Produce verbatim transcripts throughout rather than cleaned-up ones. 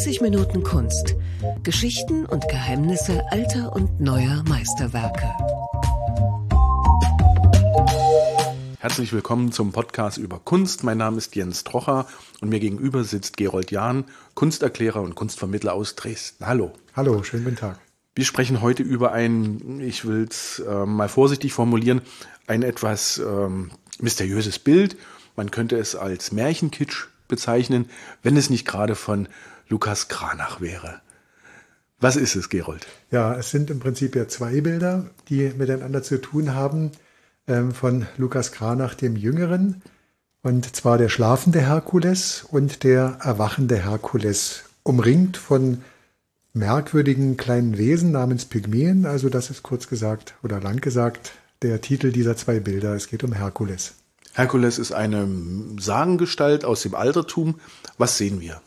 dreißig Minuten Kunst. Geschichten und Geheimnisse alter und neuer Meisterwerke. Herzlich willkommen zum Podcast über Kunst. Mein Name ist Jens Trocher und mir gegenüber sitzt Gerold Jahn, Kunsterklärer und Kunstvermittler aus Dresden. Hallo. Hallo, schönen guten Tag. Wir sprechen heute über ein, ich will es äh, mal vorsichtig formulieren, ein etwas ähm, mysteriöses Bild. Man könnte es als Märchenkitsch bezeichnen, wenn es nicht gerade von Lukas Cranach wäre. Was ist es, Gerold? Ja, es sind im Prinzip ja zwei Bilder, die miteinander zu tun haben, ähm, von Lukas Cranach dem Jüngeren. Und zwar der schlafende Herkules und der erwachende Herkules, umringt von merkwürdigen kleinen Wesen namens Pygmäen. Also das ist kurz gesagt oder lang gesagt der Titel dieser zwei Bilder. Es geht um Herkules. Herkules ist eine Sagengestalt aus dem Altertum. Was sehen wir?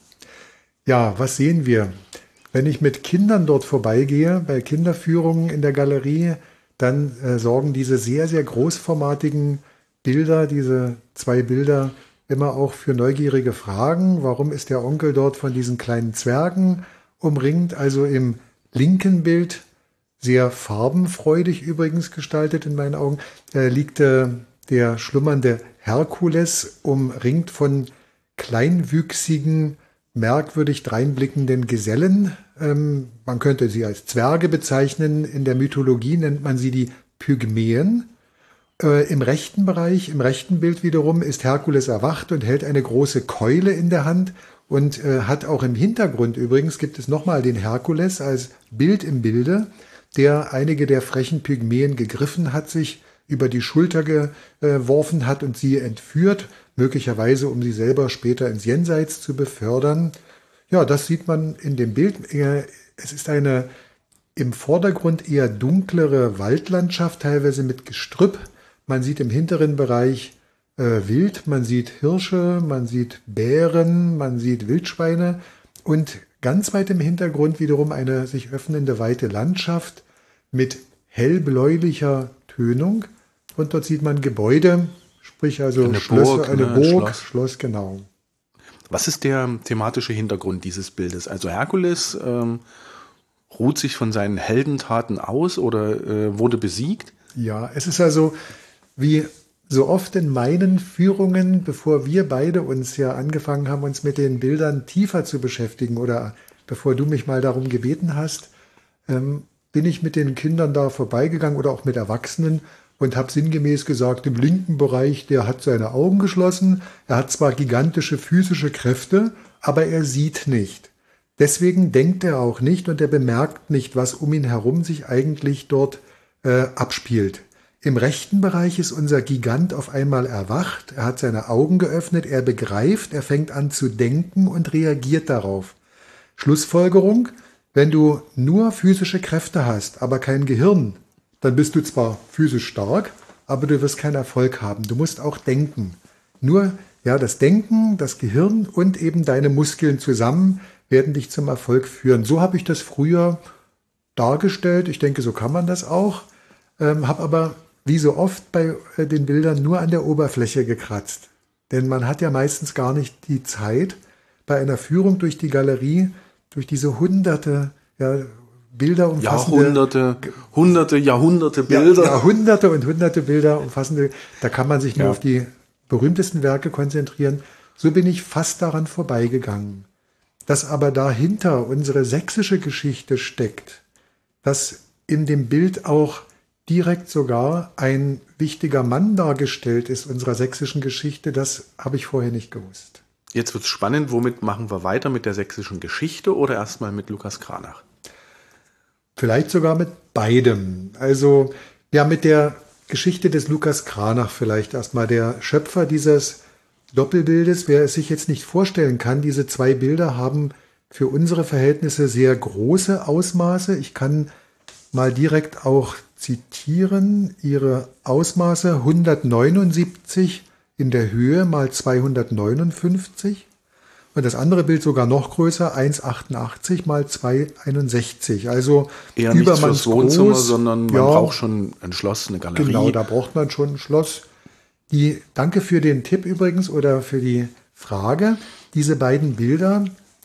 Ja, was sehen wir? Wenn ich mit Kindern dort vorbeigehe, bei Kinderführungen in der Galerie, dann äh, sorgen diese sehr, sehr großformatigen Bilder, diese zwei Bilder, immer auch für neugierige Fragen. Warum ist der Onkel dort von diesen kleinen Zwergen umringt? Also im linken Bild, sehr farbenfreudig übrigens gestaltet in meinen Augen, äh, liegt äh, der schlummernde Herkules, umringt von kleinwüchsigen, merkwürdig dreinblickenden Gesellen. Ähm, man könnte sie als Zwerge bezeichnen. In der Mythologie nennt man sie die Pygmäen. Äh, Im rechten Bereich, im rechten Bild wiederum, ist Herkules erwacht und hält eine große Keule in der Hand und äh, hat auch im Hintergrund übrigens, gibt es nochmal den Herkules als Bild im Bilde, der einige der frechen Pygmäen gegriffen hat, sich über die Schulter geworfen hat und sie entführt, möglicherweise um sie selber später ins Jenseits zu befördern. Ja, das sieht man in dem Bild. Es ist eine im Vordergrund eher dunklere Waldlandschaft, teilweise mit Gestrüpp. Man sieht im hinteren Bereich äh, Wild, man sieht Hirsche, man sieht Bären, man sieht Wildschweine und ganz weit im Hintergrund wiederum eine sich öffnende weite Landschaft mit hellbläulicher Tönung. Und dort sieht man Gebäude, sprich also eine Schlösser, Burg, eine ne, Burg, Schloss. Schloss, genau. Was ist der thematische Hintergrund dieses Bildes? Also Herkules ähm, ruht sich von seinen Heldentaten aus oder äh, wurde besiegt? Ja, es ist also wie so oft in meinen Führungen, bevor wir beide uns ja angefangen haben, uns mit den Bildern tiefer zu beschäftigen oder bevor du mich mal darum gebeten hast, ähm, bin ich mit den Kindern da vorbeigegangen oder auch mit Erwachsenen und habe sinngemäß gesagt, im linken Bereich, der hat seine Augen geschlossen, er hat zwar gigantische physische Kräfte, aber er sieht nicht. Deswegen denkt er auch nicht und er bemerkt nicht, was um ihn herum sich eigentlich dort äh, abspielt. Im rechten Bereich ist unser Gigant auf einmal erwacht, er hat seine Augen geöffnet, er begreift, er fängt an zu denken und reagiert darauf. Schlussfolgerung: Wenn du nur physische Kräfte hast, aber kein Gehirn, dann bist du zwar physisch stark, aber du wirst keinen Erfolg haben. Du musst auch denken. Nur ja, das Denken, das Gehirn und eben deine Muskeln zusammen werden dich zum Erfolg führen. So habe ich das früher dargestellt. Ich denke, so kann man das auch. Ähm, habe aber wie so oft bei äh, den Bildern nur an der Oberfläche gekratzt. Denn man hat ja meistens gar nicht die Zeit, bei einer Führung durch die Galerie, durch diese hunderte ja, Bilder umfassende... Jahrhunderte, hunderte, Jahrhunderte Bilder. Ja, Jahrhunderte und hunderte Bilder umfassende, da kann man sich nur ja. auf die berühmtesten Werke konzentrieren. So bin ich fast daran vorbeigegangen. Dass aber dahinter unsere sächsische Geschichte steckt, dass in dem Bild auch direkt sogar ein wichtiger Mann dargestellt ist unserer sächsischen Geschichte, das habe ich vorher nicht gewusst. Jetzt wird es spannend, womit machen wir weiter, mit der sächsischen Geschichte oder erstmal mit Lukas Cranach? Vielleicht sogar mit beidem. Also ja, mit der Geschichte des Lukas Cranach vielleicht erstmal. Der Schöpfer dieses Doppelbildes, wer es sich jetzt nicht vorstellen kann, diese zwei Bilder haben für unsere Verhältnisse sehr große Ausmaße. Ich kann mal direkt auch zitieren, ihre Ausmaße hundertneunundsiebzig in der Höhe mal zweihundertneunundfünfzig und das andere Bild sogar noch größer, eins Komma achtundachtzig mal zwei Komma einundsechzig. Also eher nicht fürs Wohnzimmer, groß, sondern man ja, braucht schon ein Schloss, eine Galerie. Genau, da braucht man schon ein Schloss. Die, danke für den Tipp übrigens oder für die Frage. Diese beiden Bilder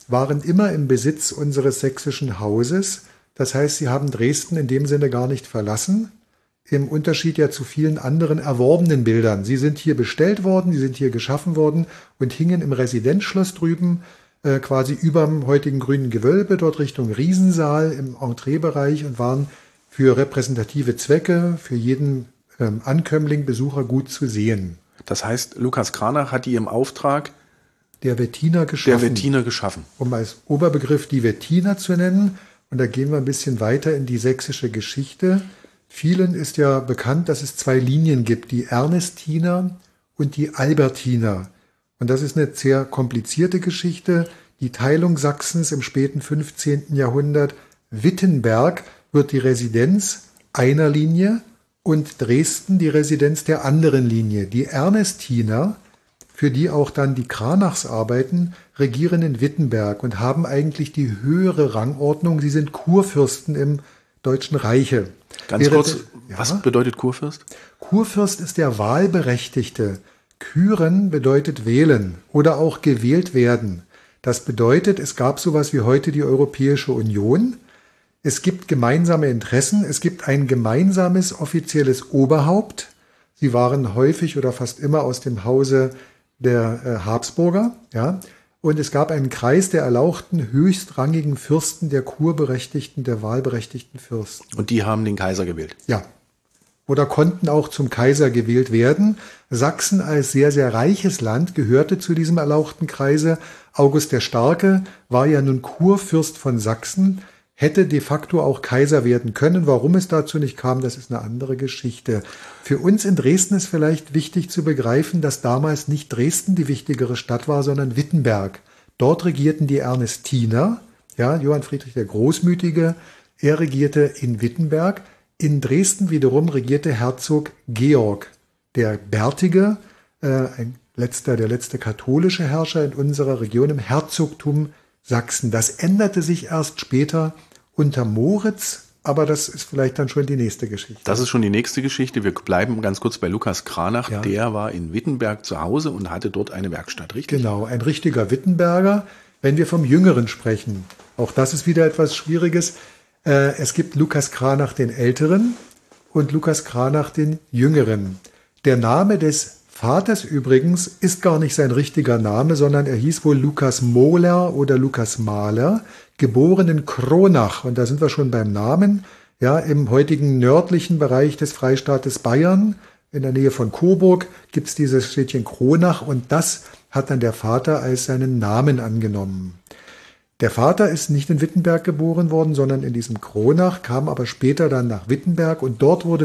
waren immer im Besitz unseres sächsischen Hauses. Das heißt, sie haben Dresden in dem Sinne gar nicht verlassen, im Unterschied ja zu vielen anderen erworbenen Bildern. Sie sind hier bestellt worden, sie sind hier geschaffen worden und hingen im Residenzschloss drüben, äh, quasi überm heutigen grünen Gewölbe, dort Richtung Riesensaal im Entreebereich und waren für repräsentative Zwecke, für jeden ähm, Ankömmling, Besucher gut zu sehen. Das heißt, Lukas Cranach hat die im Auftrag der Wettiner geschaffen. Der Wettiner geschaffen. Um als Oberbegriff die Wettiner zu nennen. Und da gehen wir ein bisschen weiter in die sächsische Geschichte. Vielen ist ja bekannt, dass es zwei Linien gibt, die Ernestiner und die Albertiner. Und das ist eine sehr komplizierte Geschichte. Die Teilung Sachsens im späten fünfzehnten Jahrhundert. Wittenberg wird die Residenz einer Linie und Dresden die Residenz der anderen Linie. Die Ernestiner, für die auch dann die Cranachs arbeiten, regieren in Wittenberg und haben eigentlich die höhere Rangordnung. Sie sind Kurfürsten im Deutschen Reiche. Ganz Wäre kurz, das, ja? Was bedeutet Kurfürst? Kurfürst ist der Wahlberechtigte. Küren bedeutet wählen oder auch gewählt werden. Das bedeutet, es gab sowas wie heute die Europäische Union. Es gibt gemeinsame Interessen, es gibt ein gemeinsames offizielles Oberhaupt. Sie waren häufig oder fast immer aus dem Hause der äh, Habsburger, ja. Und es gab einen Kreis der erlauchten, höchstrangigen Fürsten, der kurberechtigten, der wahlberechtigten Fürsten. Und die haben den Kaiser gewählt? Ja. Oder konnten auch zum Kaiser gewählt werden. Sachsen als sehr, sehr reiches Land gehörte zu diesem erlauchten Kreise. August der Starke war ja nun Kurfürst von Sachsen, hätte de facto auch Kaiser werden können. Warum es dazu nicht kam, das ist eine andere Geschichte. Für uns in Dresden ist vielleicht wichtig zu begreifen, dass damals nicht Dresden die wichtigere Stadt war, sondern Wittenberg. Dort regierten die Ernestiner, ja, Johann Friedrich der Großmütige, er regierte in Wittenberg. In Dresden wiederum regierte Herzog Georg, der Bärtige, äh, ein letzter, der letzte katholische Herrscher in unserer Region im Herzogtum Sachsen. Das änderte sich erst später unter Moritz, aber das ist vielleicht dann schon die nächste Geschichte. Das ist schon die nächste Geschichte. Wir bleiben ganz kurz bei Lukas Cranach. Ja. Der war in Wittenberg zu Hause und hatte dort eine Werkstatt, richtig? Genau, ein richtiger Wittenberger. Wenn wir vom Jüngeren sprechen, auch das ist wieder etwas Schwieriges. Äh, es gibt Lukas Cranach den Älteren und Lukas Cranach den Jüngeren. Der Name des Vaters übrigens ist gar nicht sein richtiger Name, sondern er hieß wohl Lukas Mohler oder Lukas Mahler, geboren in Kronach. Und da sind wir schon beim Namen, ja, im heutigen nördlichen Bereich des Freistaates Bayern, in der Nähe von Coburg, gibt es dieses Städtchen Kronach und das hat dann der Vater als seinen Namen angenommen. Der Vater ist nicht in Wittenberg geboren worden, sondern in diesem Kronach, kam aber später dann nach Wittenberg und dort wurde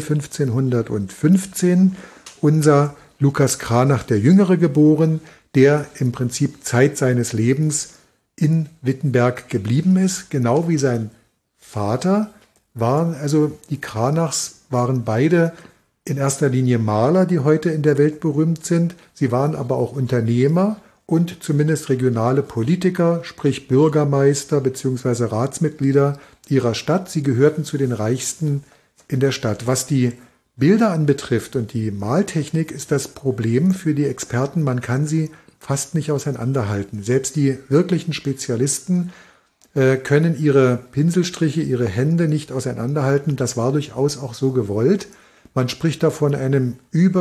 fünfzehnhundertfünfzehn unser Lukas Cranach der Jüngere geboren, der im Prinzip Zeit seines Lebens in Wittenberg geblieben ist, genau wie sein Vater. Waren also die Cranachs waren beide in erster Linie Maler, die heute in der Welt berühmt sind. Sie waren aber auch Unternehmer und zumindest regionale Politiker, sprich Bürgermeister bzw. Ratsmitglieder ihrer Stadt. Sie gehörten zu den Reichsten in der Stadt. Was die Bilder anbetrifft und die Maltechnik ist das Problem für die Experten, man kann sie fast nicht auseinanderhalten. Selbst die wirklichen Spezialisten äh, können ihre Pinselstriche, ihre Hände nicht auseinanderhalten. Das war durchaus auch so gewollt. Man spricht da von einem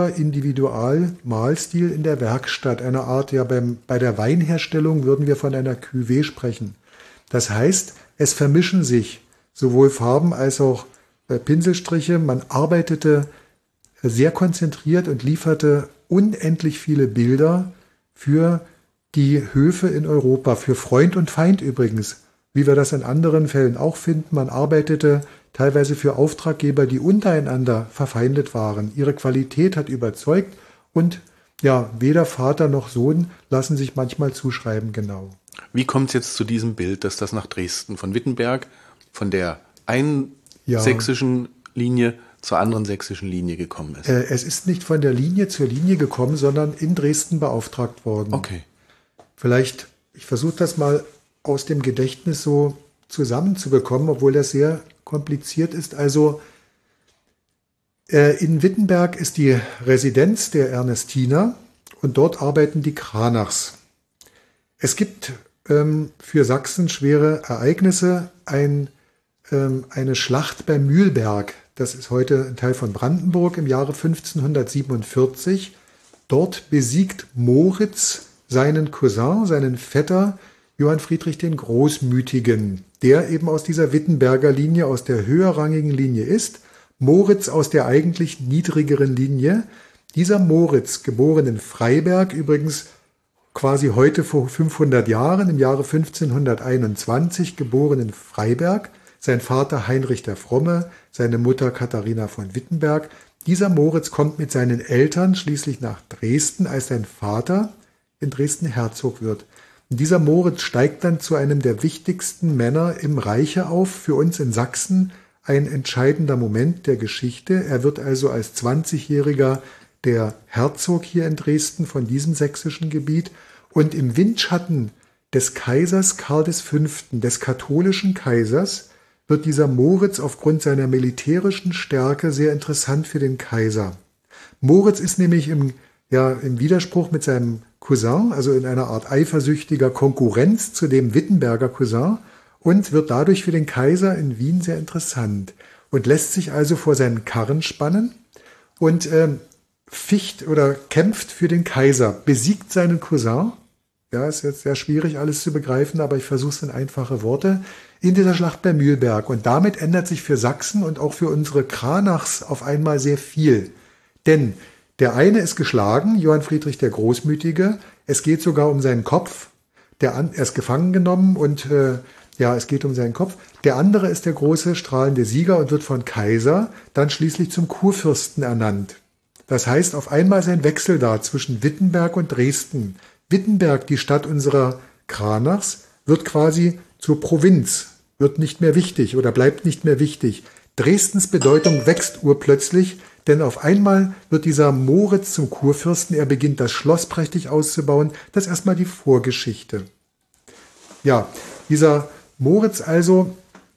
Überindividual-Malstil in der Werkstatt, einer Art, ja beim, bei der Weinherstellung würden wir von einer Cuvée sprechen. Das heißt, es vermischen sich sowohl Farben als auch Pinselstriche. Man arbeitete sehr konzentriert und lieferte unendlich viele Bilder für die Höfe in Europa, für Freund und Feind übrigens, wie wir das in anderen Fällen auch finden. Man arbeitete teilweise für Auftraggeber, die untereinander verfeindet waren. Ihre Qualität hat überzeugt und ja, weder Vater noch Sohn lassen sich manchmal zuschreiben genau. Wie kommt es jetzt zu diesem Bild, dass das nach Dresden von Wittenberg, von der einen ja. sächsischen Linie zur anderen sächsischen Linie gekommen ist? Äh, es ist nicht von der Linie zur Linie gekommen, sondern in Dresden beauftragt worden. Okay. Vielleicht, ich versuche das mal aus dem Gedächtnis so zusammenzubekommen, obwohl das sehr kompliziert ist. Also äh, in Wittenberg ist die Residenz der Ernestiner und dort arbeiten die Cranachs. Es gibt ähm, für Sachsen schwere Ereignisse. Ein, ähm, eine Schlacht bei Mühlberg, das ist heute ein Teil von Brandenburg, im Jahre fünfzehnhundertsiebenundvierzig. Dort besiegt Moritz seinen Cousin, seinen Vetter Johann Friedrich den Großmütigen, der eben aus dieser Wittenberger Linie, aus der höherrangigen Linie ist. Moritz aus der eigentlich niedrigeren Linie. Dieser Moritz, geboren in Freiberg, übrigens quasi heute vor fünfhundert Jahren, im Jahre fünfzehnhunderteinundzwanzig, geboren in Freiberg, sein Vater Heinrich der Fromme, seine Mutter Katharina von Wittenberg. Dieser Moritz kommt mit seinen Eltern schließlich nach Dresden, als sein Vater in Dresden Herzog wird. Und dieser Moritz steigt dann zu einem der wichtigsten Männer im Reiche auf, für uns in Sachsen ein entscheidender Moment der Geschichte. Er wird also als zwanzigjähriger der Herzog hier in Dresden von diesem sächsischen Gebiet. Und im Windschatten des Kaisers Karl V., des katholischen Kaisers, wird dieser Moritz aufgrund seiner militärischen Stärke sehr interessant für den Kaiser. Moritz ist nämlich im, ja, im Widerspruch mit seinem Cousin, also in einer Art eifersüchtiger Konkurrenz zu dem Wittenberger Cousin, und wird dadurch für den Kaiser in Wien sehr interessant und lässt sich also vor seinen Karren spannen und äh, ficht oder kämpft für den Kaiser, besiegt seinen Cousin. Ja, ist jetzt sehr schwierig, alles zu begreifen, aber ich versuche es in einfache Worte, in dieser Schlacht bei Mühlberg. Und damit ändert sich für Sachsen und auch für unsere Kranachs auf einmal sehr viel. Denn der eine ist geschlagen, Johann Friedrich der Großmütige. Es geht sogar um seinen Kopf. Der, er ist gefangen genommen und äh, ja, es geht um seinen Kopf. Der andere ist der große strahlende Sieger und wird von Kaiser dann schließlich zum Kurfürsten ernannt. Das heißt, auf einmal ist ein Wechsel da zwischen Wittenberg und Dresden. Wittenberg, die Stadt unserer Kranachs, wird quasi zur Provinz, wird nicht mehr wichtig oder bleibt nicht mehr wichtig. Dresdens Bedeutung wächst urplötzlich, denn auf einmal wird dieser Moritz zum Kurfürsten, er beginnt das Schloss prächtig auszubauen. Das ist erstmal die Vorgeschichte. Ja, dieser Moritz also,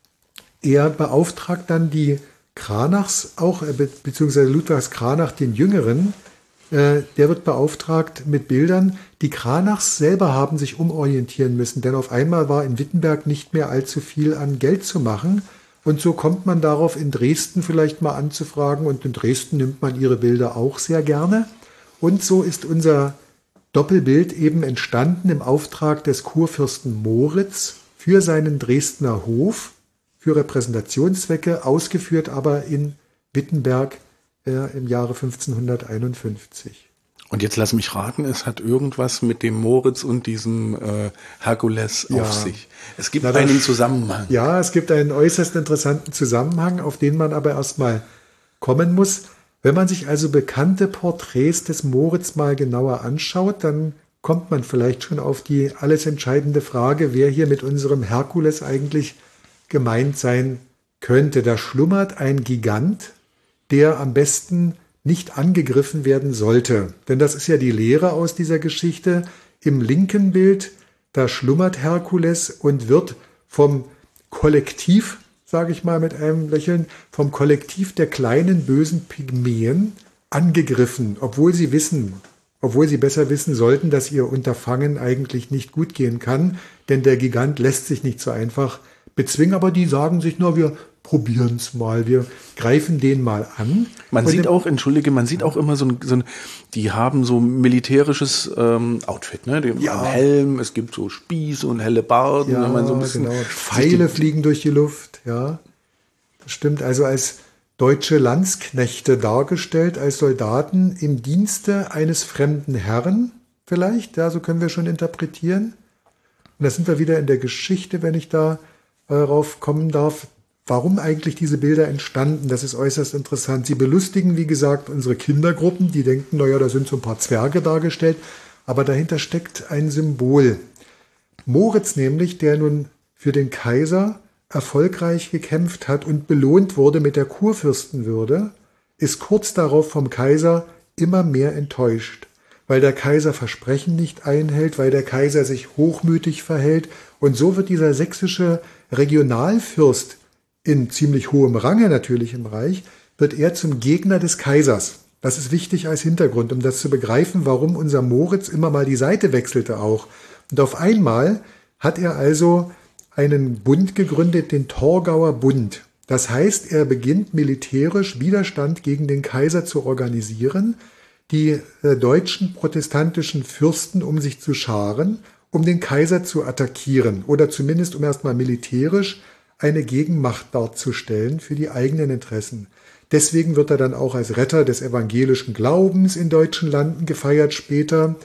er beauftragt dann die Kranachs, auch be beziehungsweise Ludwigs Kranach, den Jüngeren, äh, der wird beauftragt mit Bildern. Die Kranachs selber haben sich umorientieren müssen, denn auf einmal war in Wittenberg nicht mehr allzu viel an Geld zu machen. Und so kommt man darauf, in Dresden vielleicht mal anzufragen. Und in Dresden nimmt man ihre Bilder auch sehr gerne. Und so ist unser Doppelbild eben entstanden im Auftrag des Kurfürsten Moritz für seinen Dresdner Hof, für Repräsentationszwecke, ausgeführt aber in Wittenberg äh, im Jahre fünfzehnhunderteinundfünfzig. Und jetzt lass mich raten, es hat irgendwas mit dem Moritz und diesem äh, Herkules Ja. auf sich. Es gibt Na, einen das- Zusammenhang. Ja, es gibt einen äußerst interessanten Zusammenhang, auf den man aber erstmal kommen muss. Wenn man sich also bekannte Porträts des Moritz mal genauer anschaut, dann kommt man vielleicht schon auf die alles entscheidende Frage, wer hier mit unserem Herkules eigentlich gemeint sein könnte. Da schlummert ein Gigant, der am besten nicht angegriffen werden sollte. Denn das ist ja die Lehre aus dieser Geschichte. Im linken Bild, da schlummert Herkules und wird vom Kollektiv, sage ich mal mit einem Lächeln, vom Kollektiv der kleinen bösen Pygmäen angegriffen, obwohl sie wissen, obwohl sie besser wissen sollten, dass ihr Unterfangen eigentlich nicht gut gehen kann, denn der Gigant lässt sich nicht so einfach bezwingen, aber die sagen sich nur, wir probieren es mal, wir greifen den mal an. Man Und sieht im- auch, entschuldige, man sieht auch immer so ein, so ein die haben so militärisches ähm, Outfit, ne? Die haben Ja. einen Helm, es gibt so Spieße und helle Barden, Ja, wenn man so ein bisschen genau. sich Pfeile die- fliegen durch die Luft, ja. Das stimmt, also als deutsche Landsknechte dargestellt, als Soldaten im Dienste eines fremden Herrn vielleicht, ja, so können wir schon interpretieren. Und da sind wir wieder in der Geschichte, wenn ich da äh, darauf kommen darf, warum eigentlich diese Bilder entstanden. Das ist äußerst interessant. Sie belustigen, wie gesagt, unsere Kindergruppen, die denken, naja, da sind so ein paar Zwerge dargestellt, aber dahinter steckt ein Symbol. Moritz nämlich, der nun für den Kaiser erfolgreich gekämpft hat und belohnt wurde mit der Kurfürstenwürde, ist kurz darauf vom Kaiser immer mehr enttäuscht, weil der Kaiser Versprechen nicht einhält, weil der Kaiser sich hochmütig verhält. Und so wird dieser sächsische Regionalfürst in ziemlich hohem Range natürlich im Reich, wird er zum Gegner des Kaisers. Das ist wichtig als Hintergrund, um das zu begreifen, warum unser Moritz immer mal die Seite wechselte auch. Und auf einmal hat er also einen Bund gegründet, den Torgauer Bund. Das heißt, er beginnt militärisch Widerstand gegen den Kaiser zu organisieren, die äh, deutschen protestantischen Fürsten um sich zu scharen, um den Kaiser zu attackieren oder zumindest um erstmal militärisch eine Gegenmacht darzustellen für die eigenen Interessen. Deswegen wird er dann auch als Retter des evangelischen Glaubens in deutschen Landen gefeiert später.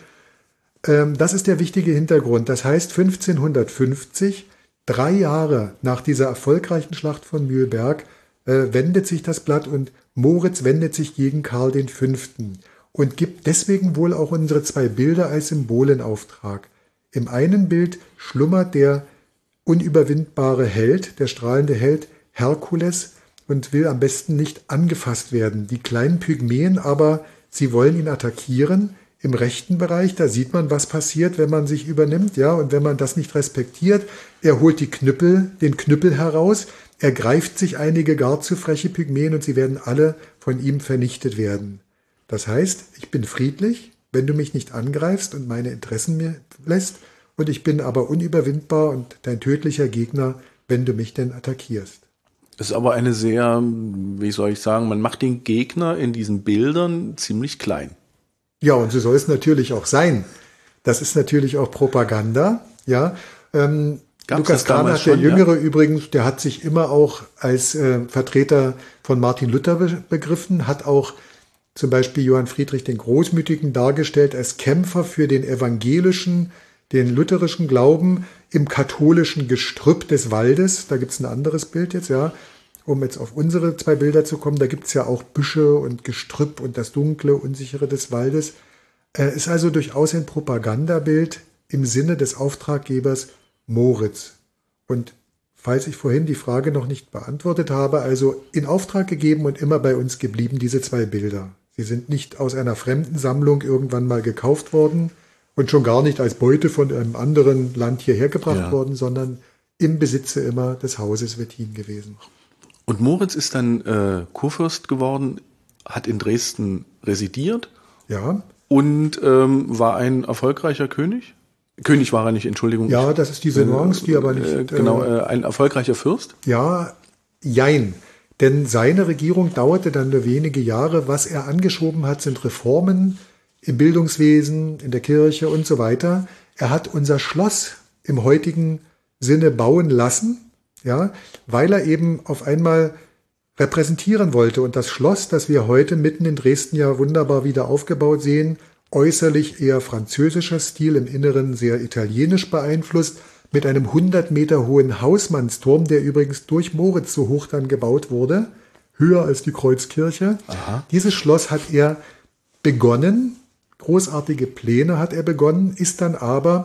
Ähm, das ist der wichtige Hintergrund. Das heißt, fünfzehnhundertfünfzig, drei Jahre nach dieser erfolgreichen Schlacht von Mühlberg, äh, wendet sich das Blatt und Moritz wendet sich gegen Karl den Fünften und gibt deswegen wohl auch unsere zwei Bilder als Symbol in Auftrag. Im einen Bild schlummert der unüberwindbare Held, der strahlende Held Herkules, und will am besten nicht angefasst werden. Die kleinen Pygmäen aber, sie wollen ihn attackieren. Im rechten Bereich, da sieht man, was passiert, wenn man sich übernimmt, ja, und wenn man das nicht respektiert. Er holt die Knüppel, den Knüppel heraus, er greift sich einige gar zu freche Pygmäen und sie werden alle von ihm vernichtet werden. Das heißt, ich bin friedlich, wenn du mich nicht angreifst und meine Interessen mir lässt, und ich bin aber unüberwindbar und dein tödlicher Gegner, wenn du mich denn attackierst. Das ist aber eine sehr, wie soll ich sagen, man macht den Gegner in diesen Bildern ziemlich klein. Ja, und so soll es natürlich auch sein. Das ist natürlich auch Propaganda. Ja, ähm, Lukas Cranach, der Jüngere ja? übrigens, der hat sich immer auch als äh, Vertreter von Martin Luther be- begriffen, hat auch zum Beispiel Johann Friedrich den Großmütigen dargestellt als Kämpfer für den evangelischen, den lutherischen Glauben im katholischen Gestrüpp des Waldes. Da gibt es ein anderes Bild jetzt, ja, um jetzt auf unsere zwei Bilder zu kommen. Da gibt es ja auch Büsche und Gestrüpp und das Dunkle, Unsichere des Waldes. Äh, ist also durchaus ein Propagandabild im Sinne des Auftraggebers Moritz. Und falls ich vorhin die Frage noch nicht beantwortet habe, also in Auftrag gegeben und immer bei uns geblieben, diese zwei Bilder. Sie sind nicht aus einer fremden Sammlung irgendwann mal gekauft worden und schon gar nicht als Beute von einem anderen Land hierher gebracht ja. worden, sondern im Besitze immer des Hauses Wettin gewesen. Und Moritz ist dann äh, Kurfürst geworden, hat in Dresden residiert ja. und ähm, war ein erfolgreicher König. König war er nicht, Entschuldigung. Ja, das ist diese Nuance, die aber nicht... Äh, genau, äh, ein erfolgreicher Fürst? Ja, jein. Denn seine Regierung dauerte dann nur wenige Jahre. Was er angeschoben hat, sind Reformen im Bildungswesen, in der Kirche und so weiter. Er hat unser Schloss im heutigen Sinne bauen lassen, ja, weil er eben auf einmal repräsentieren wollte. Und das Schloss, das wir heute mitten in Dresden ja wunderbar wieder aufgebaut sehen, äußerlich eher französischer Stil, im Inneren sehr italienisch beeinflusst, mit einem hundert Meter hohen Hausmannsturm, der übrigens durch Moritz so hoch dann gebaut wurde, höher als die Kreuzkirche. Aha. Dieses Schloss hat er begonnen, großartige Pläne hat er begonnen, ist dann aber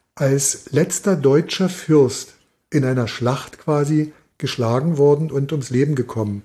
als letzter deutscher Fürst in einer Schlacht quasi geschlagen worden und ums Leben gekommen.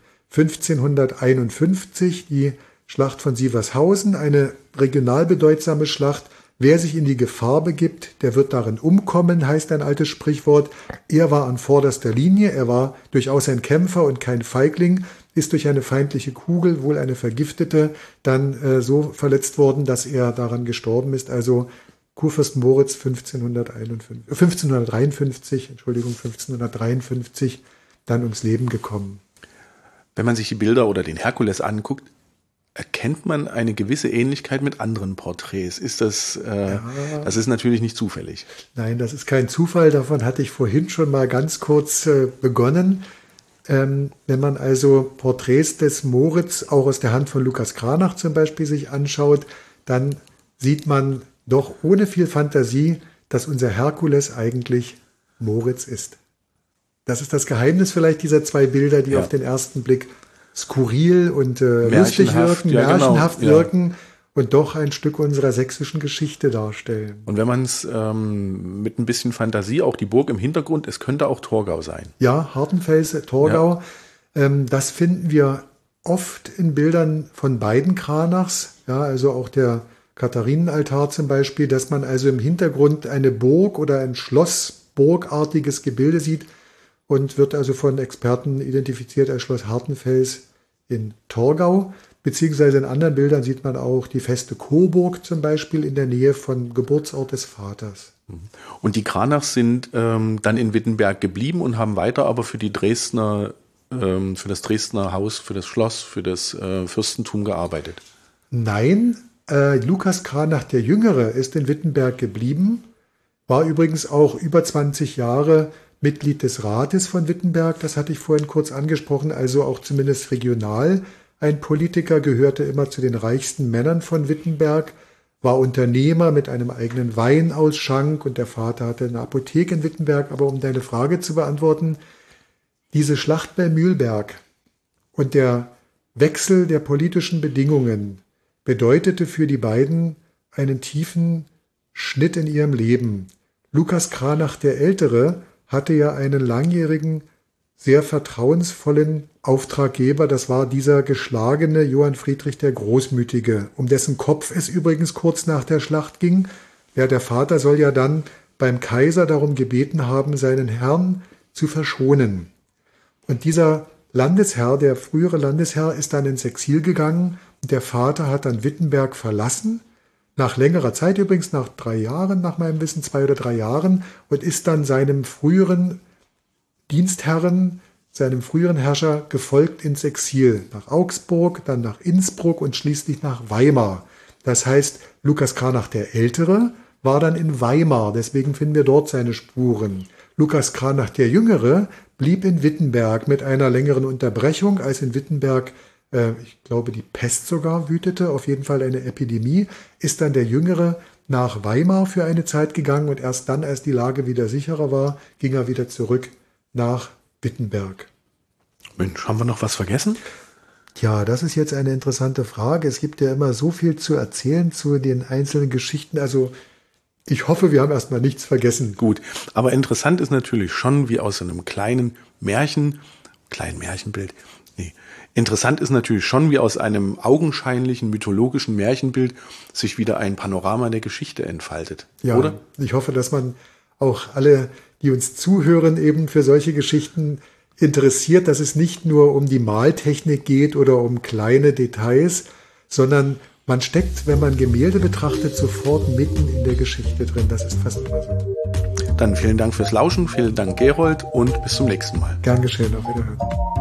fünfzehnhunderteinundfünfzig, die Schlacht von Sievershausen, eine regional bedeutsame Schlacht. Wer sich in die Gefahr begibt, der wird darin umkommen, heißt ein altes Sprichwort. Er war an vorderster Linie, er war durchaus ein Kämpfer und kein Feigling, ist durch eine feindliche Kugel, wohl eine vergiftete, dann äh, so verletzt worden, dass er daran gestorben ist. Also Kurfürst Moritz fünfzehnhunderteinundfünfzig, fünfzehnhundertdreiundfünfzig, Entschuldigung, fünfzehnhundertdreiundfünfzig dann ums Leben gekommen. Wenn man sich die Bilder oder den Herkules anguckt, erkennt man eine gewisse Ähnlichkeit mit anderen Porträts. Ist das, äh, ja. das ist natürlich nicht zufällig. Nein, das ist kein Zufall. Davon hatte ich vorhin schon mal ganz kurz äh, begonnen. Ähm, wenn man also Porträts des Moritz auch aus der Hand von Lukas Cranach zum Beispiel sich anschaut, dann sieht man doch ohne viel Fantasie, dass unser Herkules eigentlich Moritz ist. Das ist das Geheimnis vielleicht dieser zwei Bilder, die ja. auf den ersten Blick skurril und äh, lustig wirken, ja, märchenhaft genau. wirken ja. und doch ein Stück unserer sächsischen Geschichte darstellen. Und wenn man es ähm, mit ein bisschen Fantasie, auch die Burg im Hintergrund, es könnte auch Torgau sein. Ja, Hartenfels, Torgau, ja. ähm, das finden wir oft in Bildern von beiden Cranachs, ja, also auch der Katharinenaltar zum Beispiel, dass man also im Hintergrund eine Burg oder ein Schloss, burgartiges Gebilde sieht, und wird also von Experten identifiziert als Schloss Hartenfels in Torgau. beziehungsweise in anderen Bildern sieht man auch die Feste Coburg zum Beispiel in der Nähe vom Geburtsort des Vaters. Und die Cranachs sind ähm, dann in Wittenberg geblieben und haben weiter aber für die Dresdner, ähm, für das Dresdner Haus, für das Schloss, für das äh, Fürstentum gearbeitet. Nein, äh, Lukas Cranach der Jüngere ist in Wittenberg geblieben, war übrigens auch über zwanzig Jahre Mitglied des Rates von Wittenberg, das hatte ich vorhin kurz angesprochen, also auch zumindest regional ein Politiker, gehörte immer zu den reichsten Männern von Wittenberg, war Unternehmer mit einem eigenen Weinausschank und der Vater hatte eine Apotheke in Wittenberg. Aber um deine Frage zu beantworten, diese Schlacht bei Mühlberg und der Wechsel der politischen Bedingungen bedeutete für die beiden einen tiefen Schnitt in ihrem Leben. Lukas Cranach der Ältere hatte ja einen langjährigen, sehr vertrauensvollen Auftraggeber, das war dieser geschlagene Johann Friedrich der Großmütige, um dessen Kopf es übrigens kurz nach der Schlacht ging. Ja, der Vater soll ja dann beim Kaiser darum gebeten haben, seinen Herrn zu verschonen. Und dieser Landesherr, der frühere Landesherr, ist dann ins Exil gegangen und der Vater hat dann Wittenberg verlassen, nach längerer Zeit übrigens, nach drei Jahren, nach meinem Wissen, zwei oder drei Jahren, und ist dann seinem früheren Dienstherren, seinem früheren Herrscher gefolgt ins Exil, nach Augsburg, dann nach Innsbruck und schließlich nach Weimar. Das heißt, Lukas Cranach der Ältere war dann in Weimar, deswegen finden wir dort seine Spuren. Lukas Cranach der Jüngere blieb in Wittenberg mit einer längeren Unterbrechung, als in Wittenberg, äh, ich glaube, die Pest sogar wütete, auf jeden Fall eine Epidemie, ist dann der Jüngere nach Weimar für eine Zeit gegangen und erst dann, als die Lage wieder sicherer war, ging er wieder zurück nach Wittenberg. Mensch, haben wir noch was vergessen? Ja, das ist jetzt eine interessante Frage. Es gibt ja immer so viel zu erzählen zu den einzelnen Geschichten. Also ich hoffe, wir haben erstmal nichts vergessen. Gut, aber interessant ist natürlich schon, wie aus einem kleinen Märchen, kleinen Märchenbild, nee, interessant ist natürlich schon, wie aus einem augenscheinlichen mythologischen Märchenbild sich wieder ein Panorama der Geschichte entfaltet, ja, oder? Ich hoffe, dass man auch alle, die uns zuhören, eben für solche Geschichten interessiert, dass es nicht nur um die Maltechnik geht oder um kleine Details, sondern man steckt, wenn man Gemälde betrachtet, sofort mitten in der Geschichte drin. Das ist fast immer so. Dann vielen Dank fürs Lauschen, vielen Dank Gerold und bis zum nächsten Mal. Gern geschehen, auf Wiederhören.